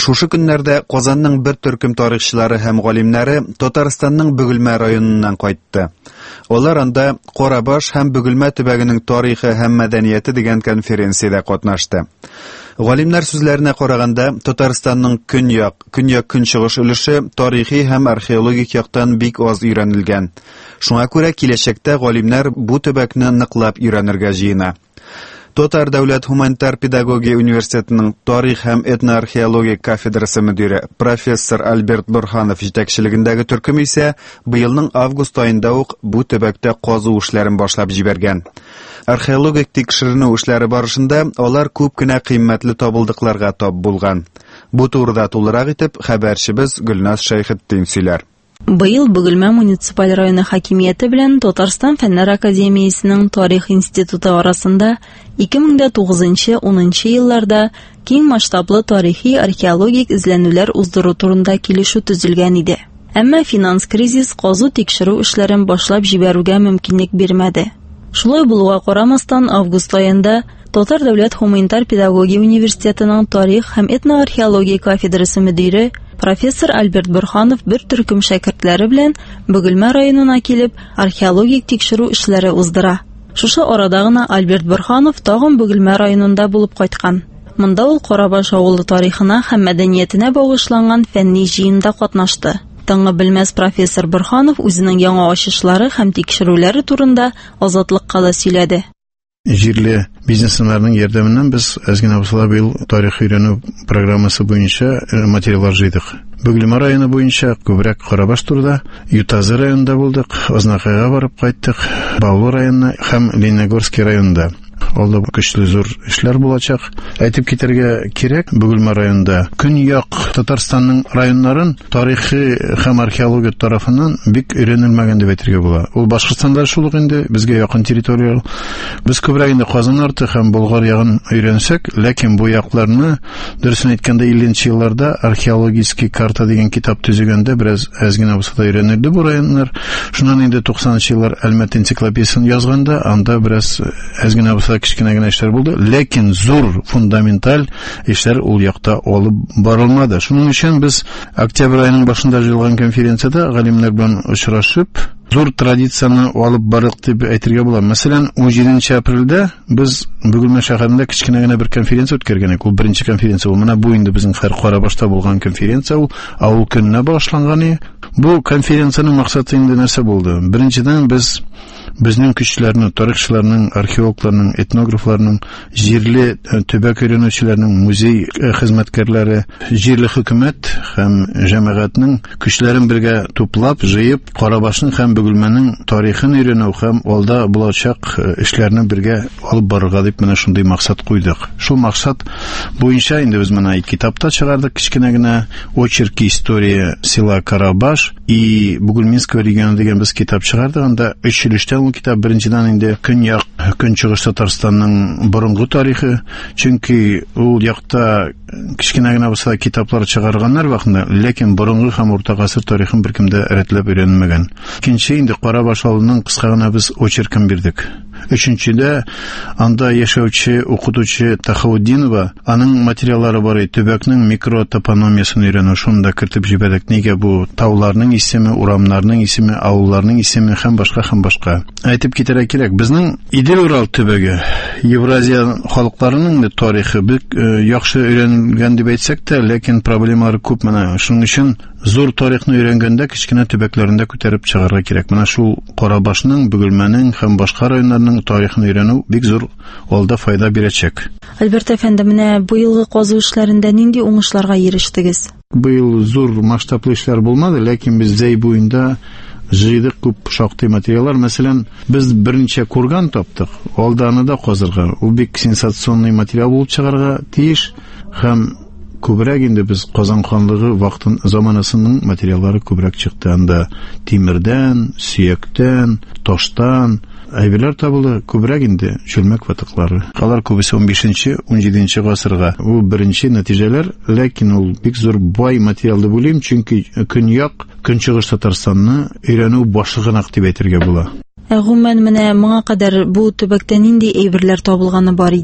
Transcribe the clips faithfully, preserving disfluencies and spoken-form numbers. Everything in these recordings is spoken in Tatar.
Шушы көннәрдә Казанның бер төркем тарихчылары һәм галимнәре Татарстанның Бөгелмә районыннан кайтты. Алар анда Карабаш һәм Бөгелмә төбәгенең тарихы һәм мәдәнияте дигән конференциядә катнашты. Галимнәр сүзләренә караганда, Татарстанның көньяк, көньяк-көнчыгыш өлеше тарихи һәм археологик яктан бик аз өйрәнелгән. Шуңа күрә киләчәктә галимнәр бу төбәкне ныклап өйрәнергә җыена. Татар дәүләт гуманитар педагогия университетының тарих һәм этноархеология кафедрасы мөдире профессор Альберт Борханов җитәкчелегендәге төркем исә быелның август аенда ук бу төбәктә казу эшләрен башлап җибәргән. Археологик тикшеренү эшләре барышында алар күп кенә кыйммәтле табылдыкларга тап булган. Бу турыда тулырак итеп хәбәрчебез Гөлназ Шәйхетдин сөйләр. Быел Бөгелмә муниципаль районы хакимияте белән Татарстан фәннәр академиясенең тарих институты арасында ике мең тугызынчы-унынчы елларда киң масштаблы тарихи археологик эзләнүләр уздыру турында килешү төзелгән иде. Әмма финанс кризис казу тикшерү эшләрен башлап җибәрүгә мөмкинлек бирмәде. Шулай булуга карамастан, август аенда Татар дәүләт гуманитар педагогия университетының тарих һәм этноархеология кафедрасы мөдире профессор Альберт Борханов бер төркем шәкертләре белән Бөгелмә районына килеп археологик тикшерү эшләре уздыра. Шушы арада гына Альберт Борханов тагын Бөгелмә районында булып кайткан. Монда ул Карабаш авылы тарихына һәм мәдәниятенә багышланган фәнни җыенда катнашты. Таңы белмәс профессор Борханов үзенең яңа ачышлары һәм тикшерүләре турында Азатлыкка да сөйләде. Җирле бизнесменнарның ярдәменнән без әзгенә булса быел тарих өйрәнү программасы буенча материаллар җыйдык. Бөгелмә районы буенча күбрәк Карабаш турында, Ютазы районында булдык, Азнакайга барып кайттык, Баулы районына һәм Лениногорский районында. Алда көчле зур эшләр булачак. Әйтеп китәргә кирәк, Бөгелмә районында көньяк Татарстанның районнарын тарихи һәм археология тарафыннан бик өйрәнелмәгән дип әйтергә була. Ул Башкортстанда шул ук инде, безгә якын территория. Без күбрәк инде Казан арты һәм Болгар ягын өйрәнсәк, ләкин бу якларны дөресен әйткәндә илленче елларда археологический карта дигән китап төзегәндә бераз әзгенә булса да өйрәнелде бу районнар. Шуннан инде туксанынчы еллар Әлмәт энциклопедиясын язганда, анда бераз әзгенә булса кичкенә генә эшләр булды, ләкин зур фундаменталь эшләр ул якта алып барылмады. Шуның өчен без октябрь аеның башында җыелган конференциядә галимнәр белән очрашып, зур традицияны алып бардык дип әйтергә була. Мәсәлән, он җиденче апрельдә без Бөгелмә шәһәрендә кичкенә генә бер конференция үткәргән. Ул беренче конференция. Ул менә бу инде безнең һәр Карабашта булган конференция, ул авыл көненә багышланган. Бу конференциянең максаты инде нәрсә булды? Беренчедән без безнең көчләрне, тарихчыларның, археологларның, этнографларның, җирле төбәк өйрәнүчеләрнең, музей хезмәткәрләре, җирле хөкүмәт һәм җәмәгатьнең көчләрен бергә туплап, җыеп, Карабашның һәм Бөгелмәнең тарихын өйрәнү һәм алда булачак эшләрне бергә алып барырга дип менә шундый максат куйдык. Шул максат буенча инде без менә китапта чыгардык, кичкенә генә очерки история села Карабаш и Бугульминского региона дигән без китап чыгардык. Анда өч өлештән ул китап. Беренчедән инде көньяк, көнчыгыш Татарстанның борынгы тарихы, чөнки ул якта кичкенә генә булса китаплар чыгарганнар вакытында, ләкин борынгы һәм урта гасыр тарихын беркемдә рәтләп өйрәнмәгән. Икенче инде Карабаш авылының кыска гына без очеркын бирдек. Өченчедә анда яшәүче укытучы Тахауддинова, аның материаллары бар, төбәкнең микротопономиясын өйрәнү, шунда кертеп җибәрдек. Нигә бу тауларның исеме, урамнарның исеме, авылларның исеме һәм башка һәм башка. Әйтеп китәргә кирәк, безнең Идел Урал төбәге, Евразия халыкларының тарихы бик яхшы өйрәнелгән дип әйтсәк тә, ләкин проблемалары күп. Менә шуның өчен зур тарихны өйрәнгәндә кичкенә төбәкләрендә күтәреп чыгарга кирәк. Менә шул Карабашның, Бөгелмәнең һәм башка районнарның тарихын өйрәнү бик зур алда файда бирәчәк. Альберт әфәнде, менә бу елгы казу эшләрендә нинди уңышларга ирештегез? Быел зур масштаблы эшләр булмады, ләкин без Зәй буенда җыйдык күп шактый материаллар. Мәсәлән, без беренче курган таптык, алданы да казырга. Ул бик сенсационный материал булып чыгарга тиеш һәм күбрәк инде без Казан ханлыгы вакытын заманасының материаллары күбрәк чыкты. Анда тимердән, сөяктән, таштан әйберләр табылды, күбрәк инде чүлмәк ватыклары. Алар күбесе он бишенче - он җиденче гасырга. Ул беренче нәтиҗәләр, ләкин ул бик зур бай материал дип уйлыйм, чөнки көньяк, көнчыгыш Татарстанны өйрәнү башлыгынак дип әйтергә була. Ә гомумән менә моңа кадәр бу төбәктә нинди әйберләр табылганы бар иде?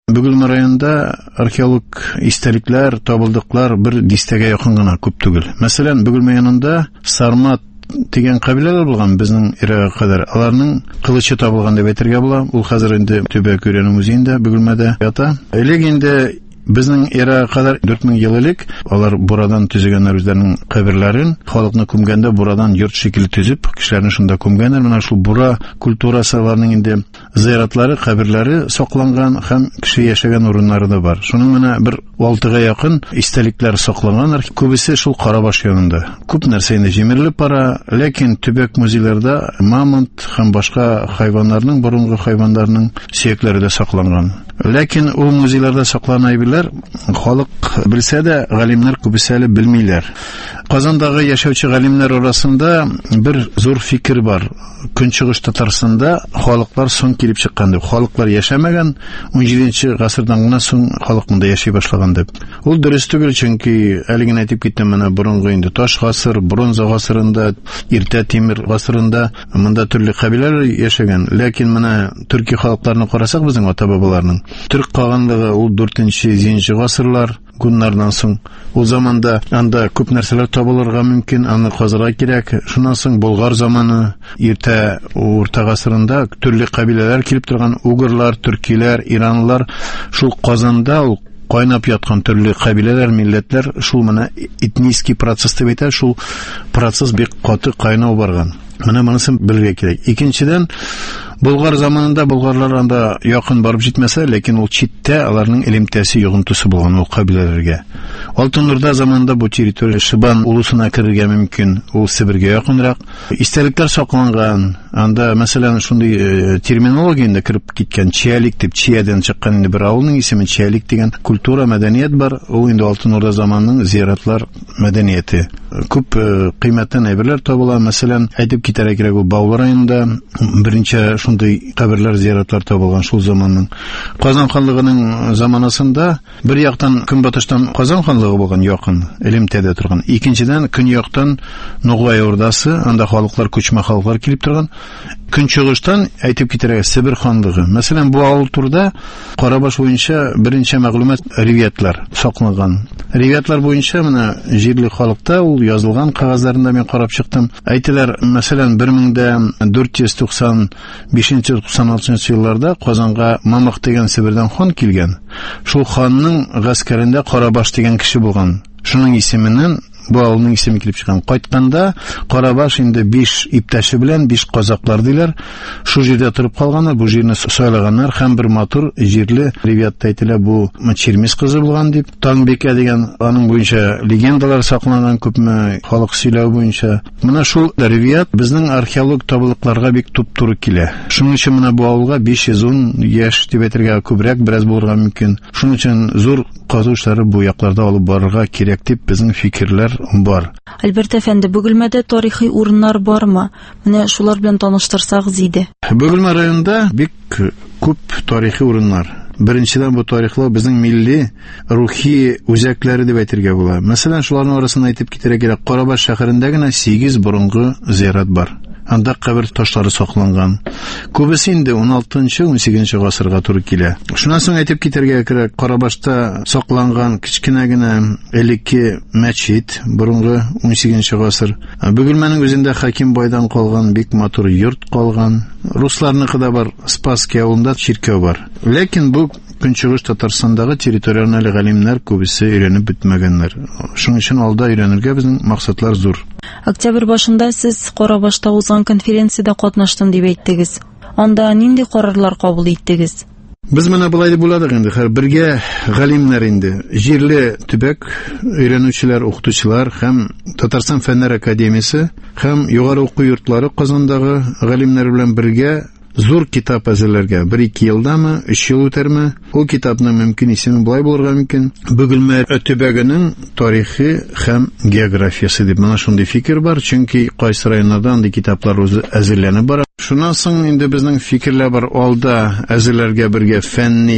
Бөгелмә районында археолог истәлекләр, табылдыклар бер дистәгә якын гына, күп түгел. Мәсәлән, Бөгелмә янында Сармат дигән кабиләләр булган безнең эрага кадәр. Аларның кылычы табылган дип әйтергә була. Ул хәзер инде Төбәк өйрәнү музеенда Бөгелмәдә ята. Элек инде безнең эрага кадәр дүрт мең ел элек алар бурадан төзегәннәр үзләренең каберләрен, халыкны күмгәндә бурадан йорт шикелле төзеп, кешеләрне шунда күмгәннәр. Менә шул бура культурасы аларның инде зыяратлары, каберләре сакланган һәм кеше яшәгән урыннары да бар. Шуның менә бер алтыга якын истәлекләр сакланган, күбесе шул Карабаш янында. Күп нәрсә инде җимерелеп бара, ләкин Төбәк музейларда мамонт һәм башка хайваннарның, борынгы хайваннарның сөякләре дә сакланган. Ләкин ул музейларда саклана әйберләр халык белсә дә, галимнәр күбесе әле белмиләр. Казандагы яшәүче галимнәр арасында бер зур фикер бар. Көнчыгыш Татарстанда халыклар соң килеп чыккан дип. Халыклар яшәмәгән, унҗиденче гасырдан гына соң халык монда яши башлаган дип. Ул дөрес түгел, чөнки әле генә әйтеп киттем, менә борынгы инде таш гасыр, бронза гасырында, иртә тимер гасырында монда төрле кабиләләр яшәгән. Ләкин менә төрки халыкларны карасак, безнең ата-бабаларның төрк калганлыгы ул дүртенче җиденче гасырлар гуннардан соң. Ул заманда анда күп нәрсәләр табылырга мөмкин, аны казырга кирәк. Шуннан соң Болгар заманы, иртә урта гасырында төрле кабиләләр килеп торган, угырлар, төркиләр, иранлылар, шул Казанда ул кайнап яткан төрле кабиләләр, милләтләр, шул менә этнический процесс дип әйтә, шул процесс бик каты кайнау барган. Менә монысын белергә кирәк. Икенчедән, Болгар заманында болгарлар анда якын барып җитмәсә, ләкин ул читтә аларның элемтәсе, йогынтысы булган ул кабиләләргә. Алтын Урда заманында бу территория Шибан улусына керергә мөмкин, ул Себергә якынрак. Истәлекләр сакланган. Анда, мәсәлән, шундый терминологияда кирип киткән Чиялик дип, Чиядән чыккан инде бер авылның исеме Чиялик дигән культура, мәдәният бар. Ул инде Алтын Урда заманының зияратлар мәдәнияте. Күп кыйммәтле әйберләр табыла. Мәсәлән, әйтеп китәргә кирәк, ул Баулы районында беренче шундый каберләр, зияратлар табылган шул заманның. Казан ханлыгының заманасында бер яктан көнбатыштан Казан ханлыгы булган якын, элемтәдә торган. Икенчедән көньяктан Нугай Ордасы, анда халыклар, күчмә халыклар килеп торган. Көнчыгыштан әйтеп китәргә Себер ханлыгы. Мәсәлән, бу авыл турында Карабаш буенча беренче мәгълүмат ривиятлар сакланган. Ривиятлар буенча менә җирле халыкта ул язылган кагазларында мин карап чыктым. Әйтәләр, мәсәлән, бер мең дүрт йөз туксан бишенче - туксан алтынчы елларда Казанга Мамык дигән Себердән хан килгән. Шул ханның гаскәрендә Карабаш дигән кеше булган. Шуның исеменнән бу авылның исеме килеп чыккан. Кайтканда Карабаш инде биш иптәше белән биш казаклар диләр. Шу җирдә торып калганнар, бу җирне сайлаганнар һәм бер матур җирле ривиятта әйтелә, бу Чермис кызы булган дип. Таңбикә дигән аның буенча легендалар сакланган, күпме халык сөйләү буенча. Менә шул ривият безнең археолог табылыкларга бик туп-туры килә. Шуның өчен менә бу авылга биш йөз ун яшь дип әйтергә күбрәк бераз булырга мөмкин. Шуның өчен зур казу эшләре бу якларда алып барырга кирәк дип безнең фикерләр бар. Альберт әфәнде, Бөгелмәдә тарихи урыннар бармы? Менә шулар белән таныштырсак иде. Бөгелмә районында бик күп тарихи урыннар. Беренчедән, бу тарихлар безнең милли, рухи үзәкләре дип әйтергә була. Мәсәлән, шуларның арасында әйтеп китәргә кирәк, Карабаш шәһәрендә генә сигез борынгы зиярат бар. Анда кабер ташлары сакланган. Күбесе инде ун алтынчы - ун сигезенче гасырга туры килә. Шуннан соң әйтеп китәргә кирәк, Карабашта сакланган кичкенә генә элекке мәчет, борынгы ун сигезенче гасыр. Бөгелмәнең үзендә Хаким байдан калган бик матур йорт калган. Русларныкы да бар, Спасский авылында чиркәү бар. Ләкин бу Көнчыгыш Татарстандагы территорияны әле галимнәр күбесе өйрәнеп бетмәгәннәр. Шуның өчен алда өйрәнергә безнең максатлар зур. Октябрь башында сез Карабашта узган конференциядә катнаштым дип әйттегез. Анда нинди карарлар кабул иттегез? Без менә булай дип уйладык инде, һәр бергә галимнәр инде, җирле төбәк өйрәнүчеләр, укытучылар һәм Татарстан фәннәр академиясе һәм югары уку йортлары Казандагы галимнәр белән бергә зур китап әзерләргә. Бер-ике елдамы, өч ел үтәрме? Ул китапның мөмкин исеме булай булырга мөмкин. Бөгелмә төбәгенең тарихи һәм географиясы дип менә шундый фикер бар, чөнки кайсы районнарда андый китаплар үзе әзерләнеп бара. Шуннан соң инде безнең фикерләр бар, алда әзерләргә бергә фәнни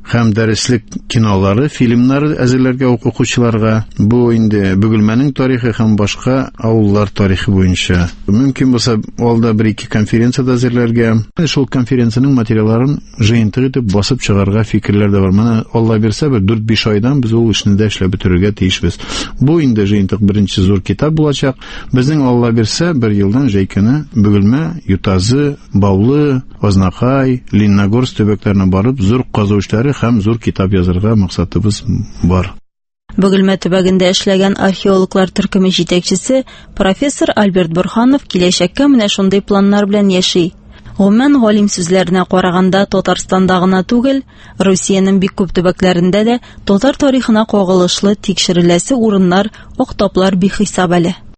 һәм дәреслек кинолары, фильмнар әзерләргә укучыларга. Бу инде Бөгелмәнең тарихы һәм башка авыллар тарихы буенча. Мөмкин булса, алда бер-ике конференцияда әзерләргә. Шул конференцияның материалларын җыентык итеп басып чыгарга фикерләр дә бар. Менә Алла бирсә, бер дүрт-биш айдан без ул эшне дә эшләп бетерергә тиешбез. Бу инде җыентык беренче зур китап булачак. Безнең Алла бирсә, бер елдан җәйкене Бөгелмә, Ютазы, Баулы, Азнакай, Лениногорск төбәкләренә барып, зур казу эшләре һәм зур китап язарга максатыбыз бар. Бөгелмә төбәгендә эшләгән археологлар төркеме җитәкчесе профессор Альберт Борханов киләчәккә менә шундый планнар белән яши. Гомумән, галим сүзләренә караганда, Татарстанда гына түгел, Русиянең бик күп төбәкләрендә дә татар тарихына кагылышлы тикшереләсе урыннар, актаплар бихисап әле.